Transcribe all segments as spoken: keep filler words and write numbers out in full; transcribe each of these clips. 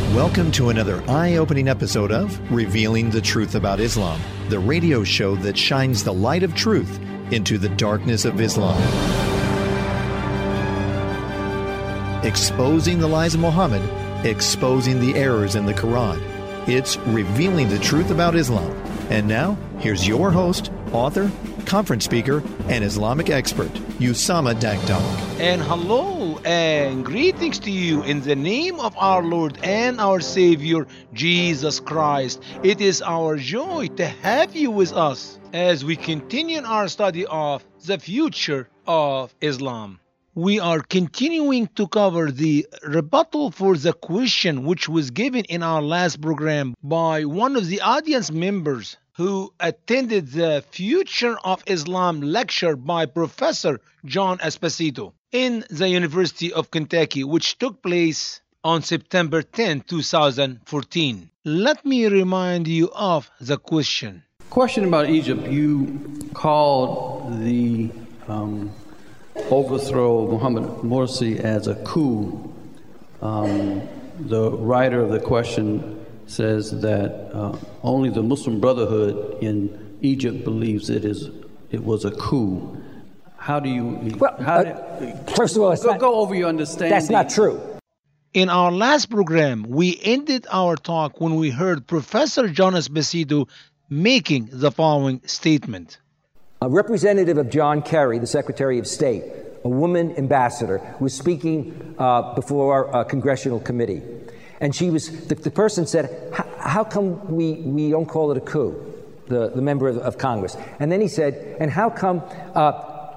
Welcome to another eye-opening episode of Revealing the Truth About Islam, the radio show that shines the light of truth into the darkness of Islam. Exposing the lies of Muhammad, exposing the errors in the Quran. It's Revealing the Truth About Islam. And now, here's your host, author, conference speaker, and Islamic expert, Usama Dakdok. And hello and greetings to you in the name of our Lord and our Savior, Jesus Christ. It is our joy to have you with us as we continue our study of the future of Islam. We are continuing to cover the rebuttal for the question which was given in our last program by one of the audience members who attended the Future of Islam lecture by Professor John Esposito in the University of Kentucky, which took place on September tenth, twenty fourteen. Let me remind you of the question. Question about Egypt. You called the um, overthrow of Mohammed Morsi as a coup. Um, the writer of the question says that uh, only the Muslim Brotherhood in Egypt believes it is it was a coup. How do you? Well, how uh, do, first of all, it's go, not, go over your understanding. That's not true. In our last program, we ended our talk when we heard Professor John Esposito making the following statement. A representative of John Kerry, the Secretary of State, a woman ambassador, was speaking uh, before a congressional committee. And she was, the, the person said, how come we, we don't call it a coup, the, the member of, of Congress? And then he said, and how come uh,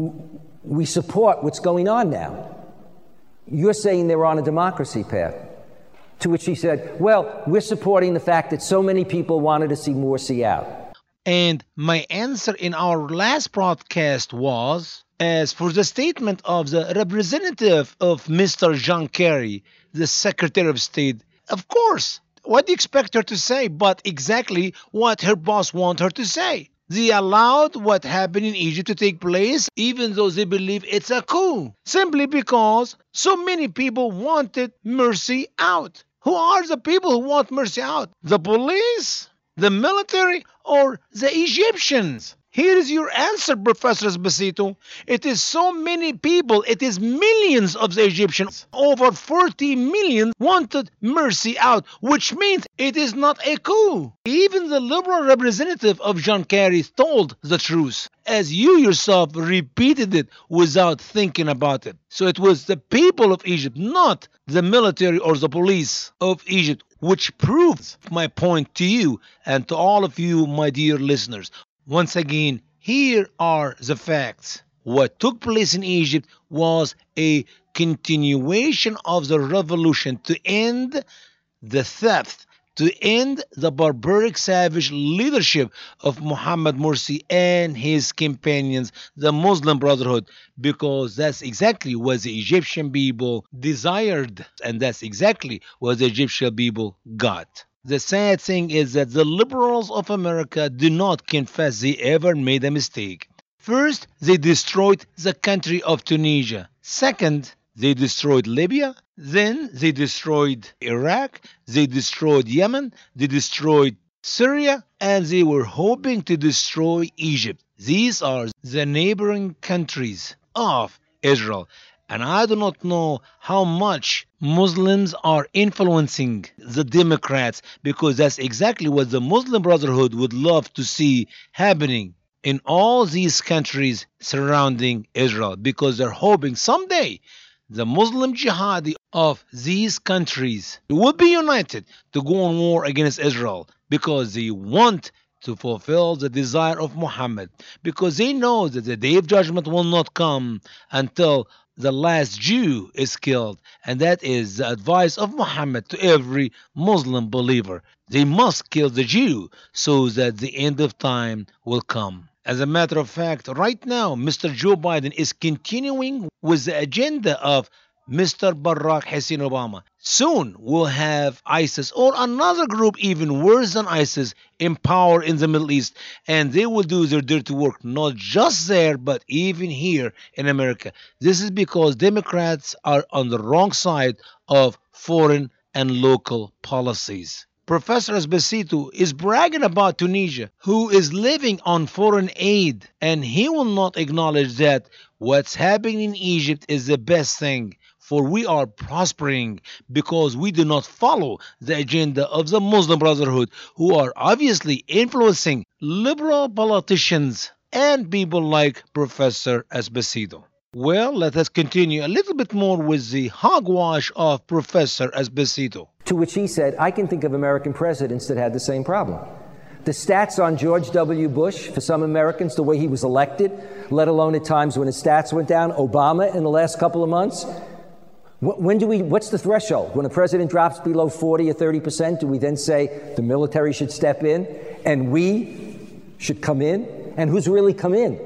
we support what's going on now? You're saying they're on a democracy path. To which he said, well, we're supporting the fact that so many people wanted to see Morsi out. And my answer in our last broadcast was, as for the statement of the representative of Mister John Kerry, the Secretary of State, of course, what do you expect her to say but exactly what her boss wants her to say? They allowed what happened in Egypt to take place even though they believe it's a coup, simply because so many people wanted Morsi out. Who are the people who want Morsi out? The police, the military, or the Egyptians? Here is your answer, Professor Esposito. It is so many people, it is millions of the Egyptians, over forty million wanted Morsi out, which means it is not a coup. Even the liberal representative of John Kerry told the truth, as you yourself repeated it without thinking about it. So it was the people of Egypt, not the military or the police of Egypt, which proves my point to you and to all of you, my dear listeners. Once again, here are the facts. What took place in Egypt was a continuation of the revolution to end the theft, to end the barbaric, savage leadership of Mohammed Morsi and his companions, the Muslim Brotherhood, because that's exactly what the Egyptian people desired, and that's exactly what the Egyptian people got. The sad thing is that the liberals of America do not confess they ever made a mistake. First, they destroyed the country of Tunisia. Second, they destroyed Libya. Then they destroyed Iraq. They destroyed Yemen. They destroyed Syria. And they were hoping to destroy Egypt. These are the neighboring countries of Israel. And I do not know how much Muslims are influencing the Democrats, because that's exactly what the Muslim Brotherhood would love to see happening in all these countries surrounding Israel, because they're hoping someday the Muslim jihadi of these countries will be united to go on war against Israel, because they want to fulfill the desire of Muhammad, because they know that the day of judgment will not come until the last Jew is killed, and that is the advice of Muhammad to every Muslim believer. They must kill the Jew so that the end of time will come. As a matter of fact, right now, Mister Joe Biden is continuing with the agenda of Mister Barack Hussein Obama. Soon we'll have ISIS or another group even worse than ISIS in power in the Middle East, and they will do their dirty work not just there but even here in America. This is because Democrats are on the wrong side of foreign and local policies. Professor Esposito is bragging about Tunisia, who is living on foreign aid, and he will not acknowledge that what's happening in Egypt is the best thing, for we are prospering because we do not follow the agenda of the Muslim Brotherhood, who are obviously influencing liberal politicians and people like Professor Esposito. Well, let us continue a little bit more with the hogwash of Professor Esposito. To which he said, I can think of American presidents that had the same problem. The stats on George W. Bush, for some Americans, the way he was elected, let alone at times when his stats went down, Obama in the last couple of months. When do we, what's the threshold? When a president drops below forty or thirty percent, do we then say the military should step in and we should come in? And who's really come in?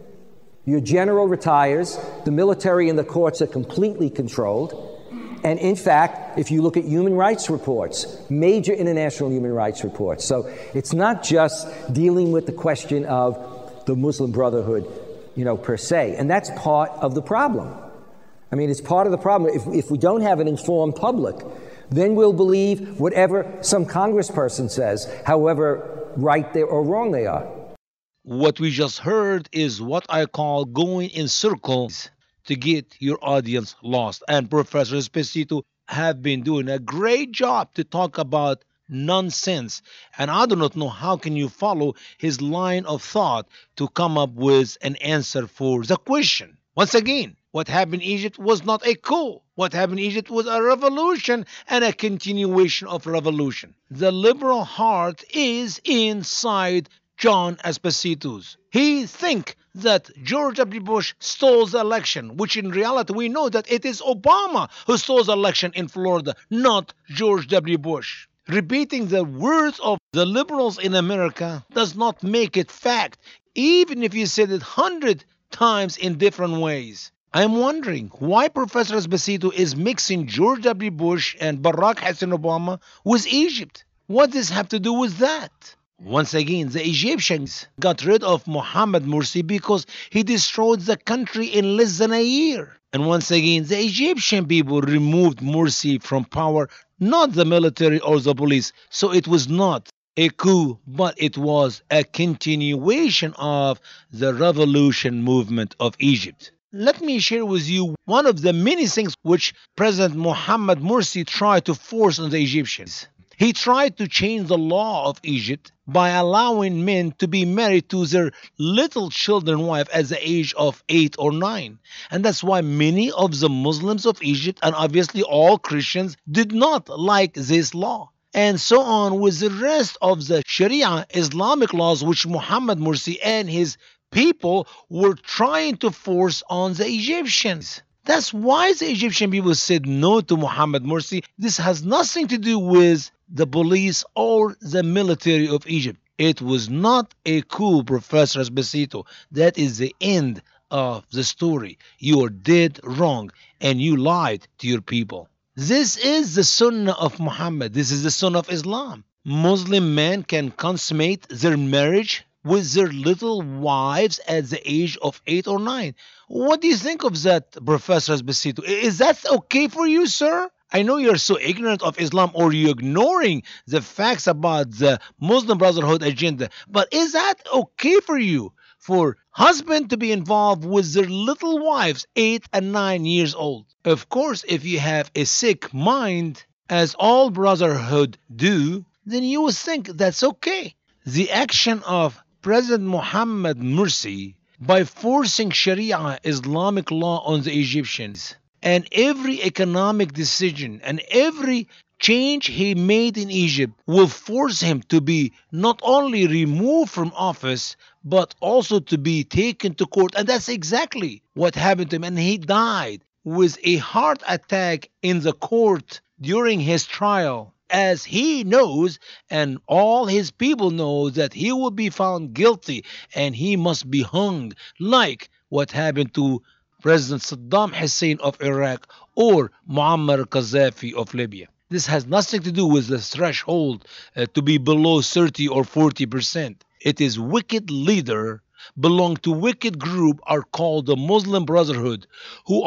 Your general retires, the military and the courts are completely controlled. And in fact, if you look at human rights reports, major international human rights reports, so it's not just dealing with the question of the Muslim Brotherhood, you know, per se. And that's part of the problem. I mean, it's part of the problem. If, if we don't have an informed public, then we'll believe whatever some congressperson says, however right they or wrong they are. What we just heard is what I call going in circles to get your audience lost. And Professor Esposito have been doing a great job to talk about nonsense. And I do not know how can you follow his line of thought to come up with an answer for the question. Once again, what happened in Egypt was not a coup. What happened in Egypt was a revolution and a continuation of revolution. The liberal heart is inside John Esposito's. He think that George W. Bush stole the election, which in reality we know that it is Obama who stole the election in Florida, not George W. Bush. Repeating the words of the liberals in America does not make it fact, even if you said it hundred times in different ways. I'm wondering why Professor Esposito is mixing George W. Bush and Barack Hussein Obama with Egypt. What does this have to do with that? Once again, the Egyptians got rid of Mohamed Morsi because he destroyed the country in less than a year. And once again, the Egyptian people removed Morsi from power, not the military or the police. So it was not a coup, but it was a continuation of the revolution movement of Egypt. Let me share with you one of the many things which President Mohamed Morsi tried to force on the Egyptians. He tried to change the law of Egypt by allowing men to be married to their little children wife at the age of eight or nine. And that's why many of the Muslims of Egypt, and obviously all Christians, did not like this law. And so on with the rest of the Sharia Islamic laws which Mohamed Morsi and his people were trying to force on the Egyptians. That's why the Egyptian people said no to Mohamed Morsi. This has nothing to do with the police or the military of Egypt. It was not a coup, Professor Esposito. That is the end of the story. You are dead wrong and you lied to your people. This is the Sunnah of Muhammad. This is the Sunnah of Islam. Muslim men can consummate their marriage with their little wives at the age of eight or nine. What do you think of that, Professor Esposito? Is that okay for you, sir? I know you're so ignorant of Islam or you're ignoring the facts about the Muslim Brotherhood agenda, but is that okay for you for husband to be involved with their little wives, eight and nine years old? Of course, if you have a sick mind, as all Brotherhood do, then you would think that's okay. The action of President Mohamed Morsi by forcing Sharia Islamic law on the Egyptians, and every economic decision and every change he made in Egypt will force him to be not only removed from office, but also to be taken to court. And that's exactly what happened to him. And he died with a heart attack in the court during his trial, as he knows and all his people know that he will be found guilty and he must be hung, like what happened to President Saddam Hussein of Iraq or Muammar Gaddafi of Libya. This has nothing to do with the threshold uh, to be below thirty or forty percent. It is wicked leader belong to wicked group are called the Muslim Brotherhood, who are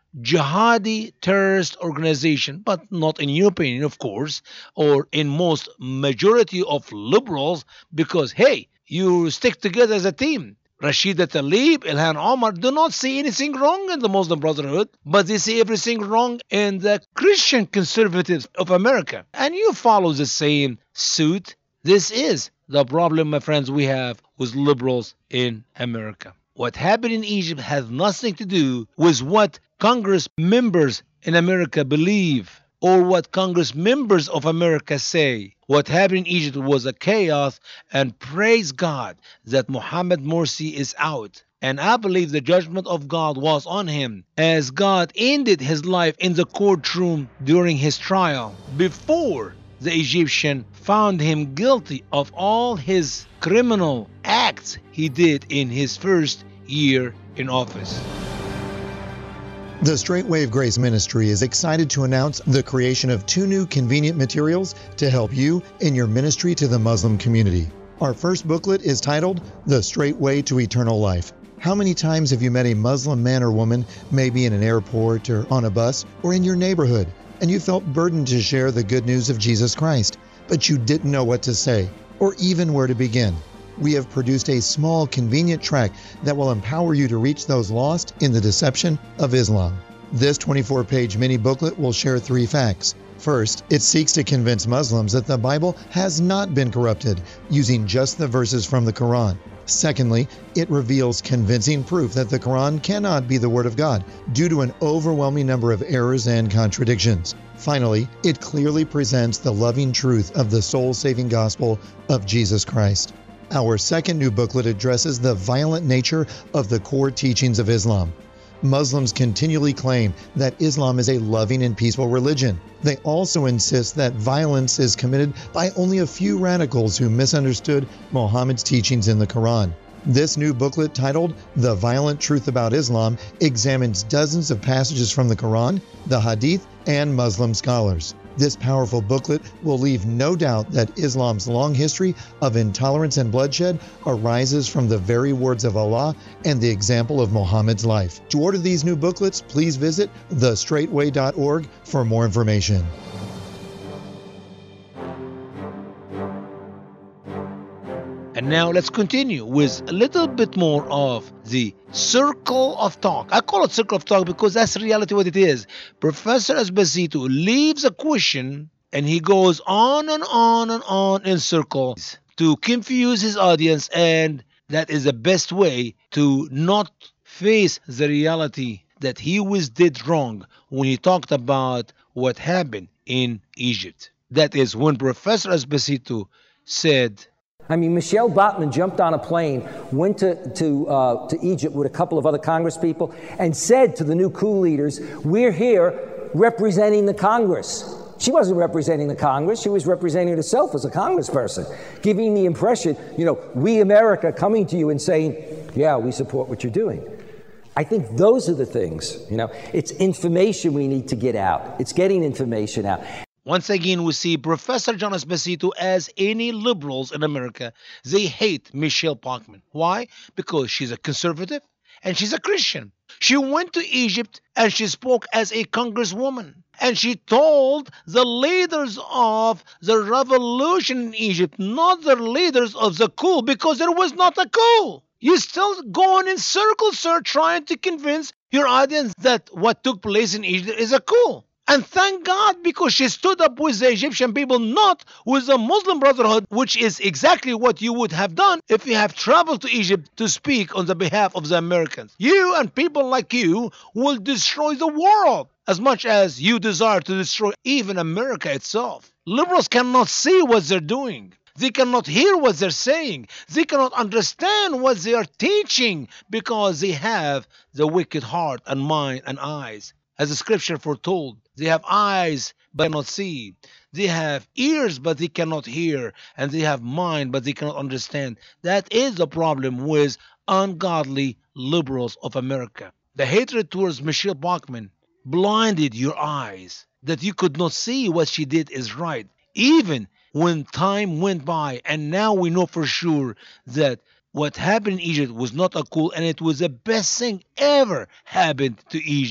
jihadi terrorist organization, but not in your opinion, of course, or in most majority of liberals, because, hey, you stick together as a team. Rashida Tlaib, Ilhan Omar do not see anything wrong in the Muslim Brotherhood, but they see everything wrong in the Christian conservatives of America. And you follow the same suit. This is the problem, my friends, we have with liberals in America. What happened in Egypt has nothing to do with what Congress members in America believe or what Congress members of America say. What happened in Egypt was a chaos, and praise God that Mohammed Morsi is out. And I believe the judgment of God was on him, as God ended his life in the courtroom during his trial before the Egyptian found him guilty of all his criminal acts he did in his first year in office. The Straight Wave Grace Ministry is excited to announce the creation of two new convenient materials to help you in your ministry to the Muslim community. Our first booklet is titled The Straight Way to Eternal Life. How many times have you met a Muslim man or woman, maybe in an airport or on a bus or in your neighborhood, and you felt burdened to share the good news of Jesus Christ, but you didn't know what to say or even where to begin? We have produced a small, convenient tract that will empower you to reach those lost in the deception of Islam. This twenty-four page mini booklet will share three facts. First, it seeks to convince Muslims that the Bible has not been corrupted, using just the verses from the Quran. Secondly, it reveals convincing proof that the Quran cannot be the Word of God due to an overwhelming number of errors and contradictions. Finally, it clearly presents the loving truth of the soul-saving gospel of Jesus Christ. Our second new booklet addresses the violent nature of the core teachings of Islam. Muslims continually claim that Islam is a loving and peaceful religion. They also insist that violence is committed by only a few radicals who misunderstood Muhammad's teachings in the Quran. This new booklet, titled The Violent Truth About Islam, examines dozens of passages from the Quran, the Hadith, and Muslim scholars. This powerful booklet will leave no doubt that Islam's long history of intolerance and bloodshed arises from the very words of Allah and the example of Muhammad's life. To order these new booklets, please visit the straight way dot org for more information. And now let's continue with a little bit more of the circle of talk. I call it circle of talk because that's reality what it is. Professor Esposito leaves a question and he goes on and on and on in circles to confuse his audience, and that is the best way to not face the reality that he was did wrong when he talked about what happened in Egypt. That is when Professor Esposito said, I mean, Michelle Bachmann jumped on a plane, went to to, uh, to Egypt with a couple of other Congress people, and said to the new coup leaders, we're here representing the Congress. She wasn't representing the Congress. She was representing herself as a congressperson, giving the impression, you know, we America coming to you and saying, yeah, we support what you're doing. I think those are the things, you know. It's information we need to get out. It's getting information out. Once again, we see Professor John Esposito, as any liberals in America, they hate Michelle Bachmann. Why? Because she's a conservative and she's a Christian. She went to Egypt and she spoke as a congresswoman. And she told the leaders of the revolution in Egypt, not the leaders of the coup, because there was not a coup. You're still going in circles, sir, trying to convince your audience that what took place in Egypt is a coup. And thank God, because she stood up with the Egyptian people, not with the Muslim Brotherhood, which is exactly what you would have done if you have traveled to Egypt to speak on the behalf of the Americans. You and people like you will destroy the world as much as you desire to destroy even America itself. Liberals cannot see what they're doing. They cannot hear what they're saying. They cannot understand what they are teaching because they have the wicked heart and mind and eyes. As the scripture foretold, they have eyes but cannot see. They have ears but they cannot hear. And they have mind but they cannot understand. That is the problem with ungodly liberals of America. The hatred towards Michelle Bachmann blinded your eyes that you could not see what she did is right. Even when time went by, and now we know for sure that what happened in Egypt was not a coup, and it was the best thing ever happened to Egypt.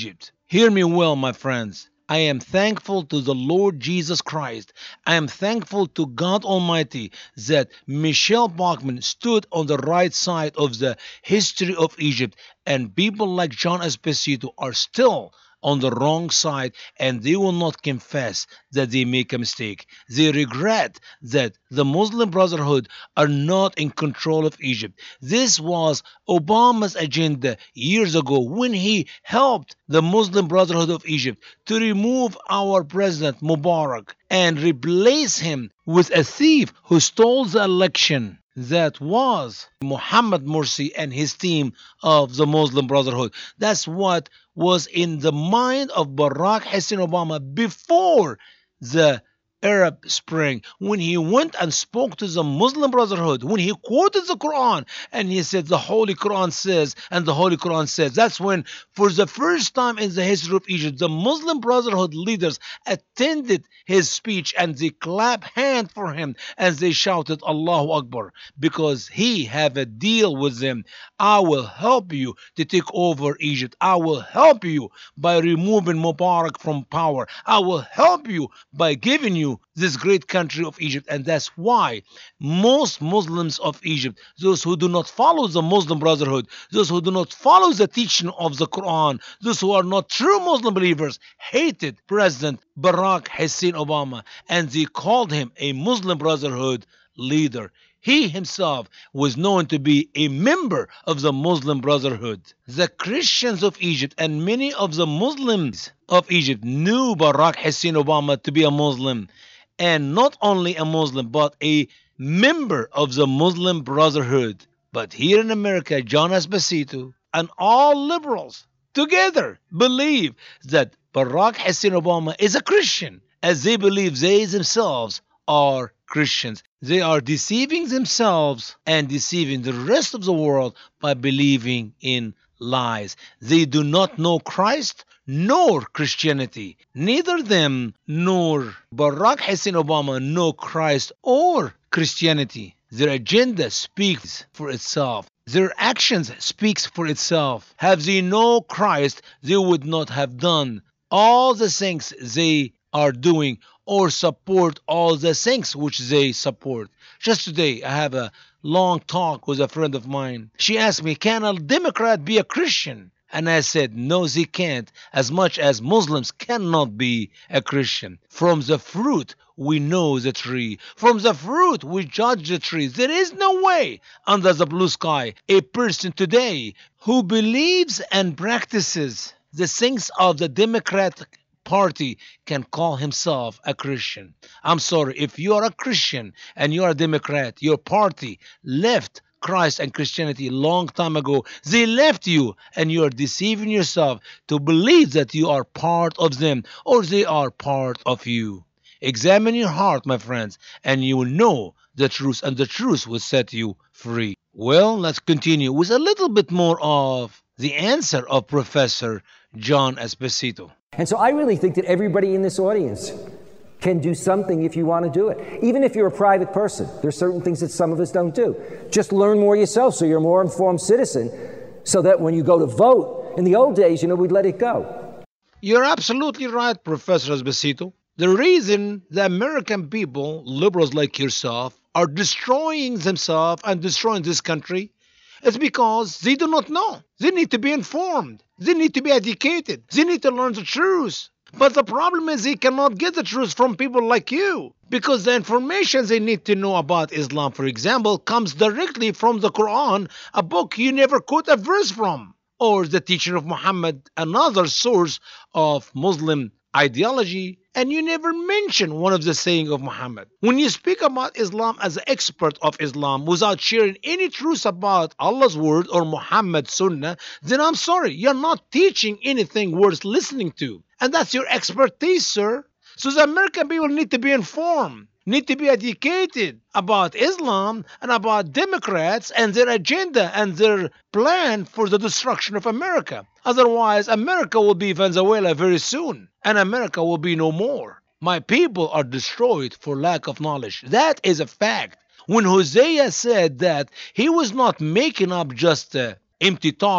Hear me well, my friends. I am thankful to the Lord Jesus Christ. I am thankful to God Almighty that Michelle Bachmann stood on the right side of the history of Egypt, and people like John Esposito are still on the wrong side, and they will not confess that they make a mistake. They regret that the Muslim Brotherhood are not in control of Egypt. This was Obama's agenda years ago when he helped the Muslim Brotherhood of Egypt to remove our president Mubarak and replace him with a thief who stole the election. That was Mohammed Morsi and his team of the Muslim Brotherhood. That's what was in the mind of Barack Hussein Obama before the Arab Spring, when he went and spoke to the Muslim Brotherhood, when he quoted the Quran and he said the Holy Quran says, and the Holy Quran says. That's when, for the first time in the history of Egypt, the Muslim Brotherhood leaders attended his speech and they clapped hand for him and they shouted Allahu Akbar, because he have a deal with them. I will help you to take over Egypt. I will help you by removing Mubarak from power. I will help you by giving you this great country of Egypt. And that's why most Muslims of Egypt, those who do not follow the Muslim Brotherhood, those who do not follow the teaching of the Quran, those who are not true Muslim believers, hated President Barack Hussein Obama, and they called him a Muslim Brotherhood leader. He himself was known to be a member of the Muslim Brotherhood. The Christians of Egypt and many of the Muslims of Egypt knew Barack Hussein Obama to be a Muslim, and not only a Muslim, but a member of the Muslim Brotherhood. But here in America, John Esposito and all liberals together believe that Barack Hussein Obama is a Christian, as they believe they themselves are Christians. They are deceiving themselves and deceiving the rest of the world by believing in lies. They do not know Christ nor Christianity. Neither them nor Barack Hussein Obama know Christ or Christianity. Their agenda speaks for itself. Their actions speaks for itself. Have they known Christ, they would not have done all the things they are doing or support all the things which they support. Just today, I have a long talk with a friend of mine. She asked me, can a Democrat be a Christian? And I said, no, they can't, as much as Muslims cannot be a Christian. From the fruit, we know the tree. From the fruit, we judge the tree. There is no way under the blue sky a person today who believes and practices the things of the Democratic Party can call himself a Christian. I'm sorry, if you are a Christian and you are a Democrat, your party left Christ and Christianity a long time ago. They left you, and you are deceiving yourself to believe that you are part of them or they are part of you. Examine your heart, my friends, and you will know the truth, and the truth will set you free. Well, let's continue with a little bit more of the answer of Professor John Esposito. And so I really think that everybody in this audience can do something if you want to do it. Even if you're a private person, there's certain things that some of us don't do. Just learn more yourself so you're a more informed citizen, so that when you go to vote, in the old days, you know, we'd let it go. You're absolutely right, Professor Esposito. The reason the American people, liberals like yourself, are destroying themselves and destroying this country is because they do not know. They need to be informed. They need to be educated. They need to learn the truth. But the problem is they cannot get the truth from people like you, because the information they need to know about Islam, for example, comes directly from the Quran, a book you never quote a verse from, or the teaching of Muhammad, another source of Muslim ideology, and you never mention one of the saying of Muhammad. When you speak about Islam as an expert of Islam without sharing any truth about Allah's word or Muhammad's sunnah, then I'm sorry, you're not teaching anything worth listening to. And that's your expertise, sir. So the American people need to be informed, need to be educated about Islam and about Democrats and their agenda and their plan for the destruction of America. Otherwise, America will be Venezuela very soon, and America will be no more. My people are destroyed for lack of knowledge. That is a fact. When Hosea said that, he was not making up just uh, empty talk.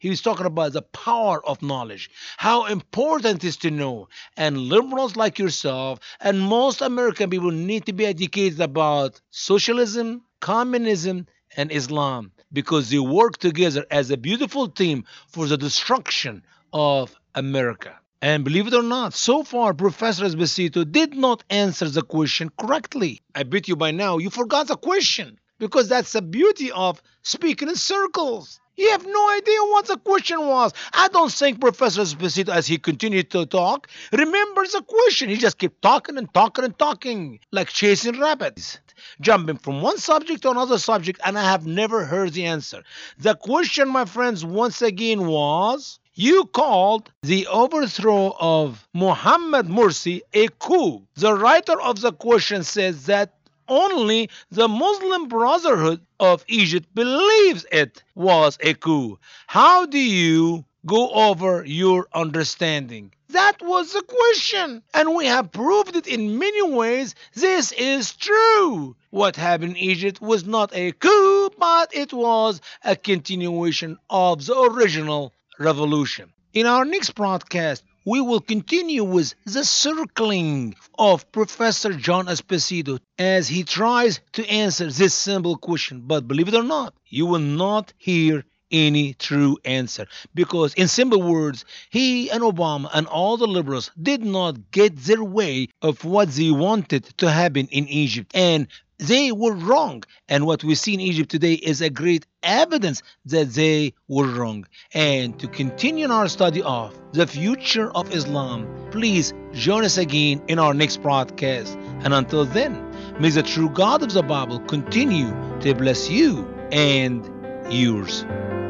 He was talking about the power of knowledge, how important it is to know. And liberals like yourself and most American people need to be educated about socialism, communism, and Islam, because they work together as a beautiful team for the destruction of America. And believe it or not, so far, Professor Esposito did not answer the question correctly. I bet you by now you forgot the question, because that's the beauty of speaking in circles. You have no idea what the question was. I don't think Professor Esposito, as he continued to talk, remembers the question. He just kept talking and talking and talking, like chasing rabbits, jumping from one subject to another subject, and I have never heard the answer. The question, my friends, once again was, you called the overthrow of Mohammed Morsi a coup. The writer of the question says that only the Muslim Brotherhood of Egypt believes it was a coup. How do you go over your understanding? That was the question, and we have proved it in many ways. This is true. What happened in Egypt was not a coup, but it was a continuation of the original revolution. In our next broadcast, we will continue with the circling of Professor John Esposito as he tries to answer this simple question. But believe it or not, you will not hear any true answer, because in simple words, he and Obama and all the liberals did not get their way of what they wanted to happen in Egypt, and they were wrong. And what we see in Egypt today is a great evidence that they were wrong. And to continue our study of the future of Islam, please join us again in our next broadcast. And until then, may the true God of the Bible continue to bless you and yours.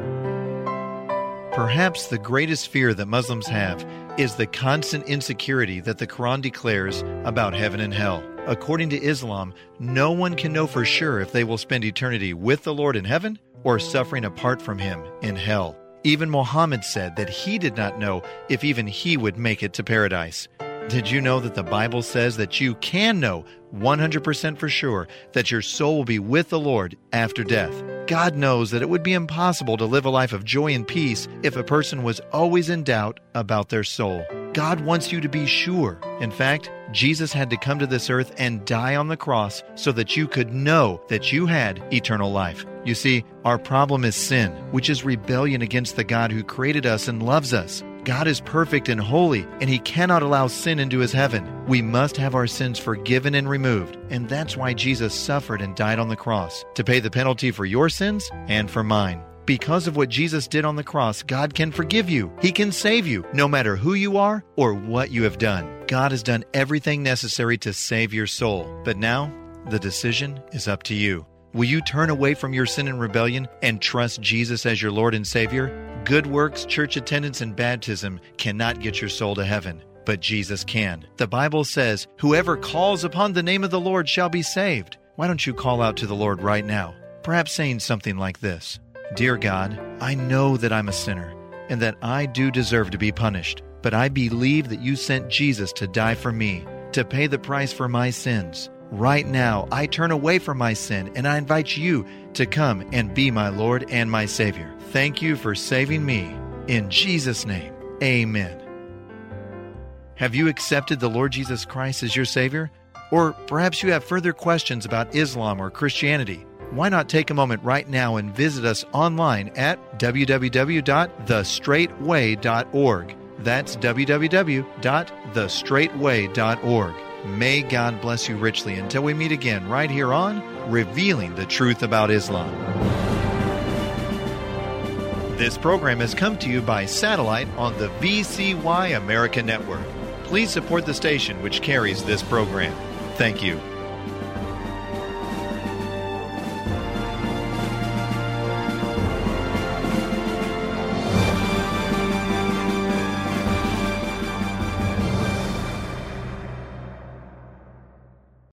Perhaps the greatest fear that Muslims have is the constant insecurity that the Quran declares about heaven and hell. According to Islam, no one can know for sure if they will spend eternity with the Lord in heaven or suffering apart from Him in hell. Even Muhammad said that he did not know if even he would make it to paradise. Did you know that the Bible says that you can know one hundred percent for sure that your soul will be with the Lord after death? God knows that it would be impossible to live a life of joy and peace if a person was always in doubt about their soul. God wants you to be sure. In fact, Jesus had to come to this earth and die on the cross so that you could know that you had eternal life. You see, our problem is sin, which is rebellion against the God who created us and loves us. God is perfect and holy, and He cannot allow sin into His heaven. We must have our sins forgiven and removed, and that's why Jesus suffered and died on the cross, to pay the penalty for your sins and for mine. Because of what Jesus did on the cross, God can forgive you. He can save you, no matter who you are or what you have done. God has done everything necessary to save your soul. But now, the decision is up to you. Will you turn away from your sin and rebellion and trust Jesus as your Lord and Savior? Good works, church attendance, and baptism cannot get your soul to heaven, but Jesus can. The Bible says, "Whoever calls upon the name of the Lord shall be saved." Why don't you call out to the Lord right now? Perhaps saying something like this: Dear God, I know that I'm a sinner and that I do deserve to be punished, but I believe that you sent Jesus to die for me, to pay the price for my sins. Right now, I turn away from my sin and I invite you to come and be my Lord and my Savior. Thank you for saving me. In Jesus' name, amen. Have you accepted the Lord Jesus Christ as your Savior? Or perhaps you have further questions about Islam or Christianity. Why not take a moment right now and visit us online at w w w dot the straight way dot org. That's w w w dot the straight way dot org. May God bless you richly until we meet again right here on Revealing the Truth About Islam. This program has come to you by satellite on the V C Y America Network. Please support the station which carries this program. Thank you.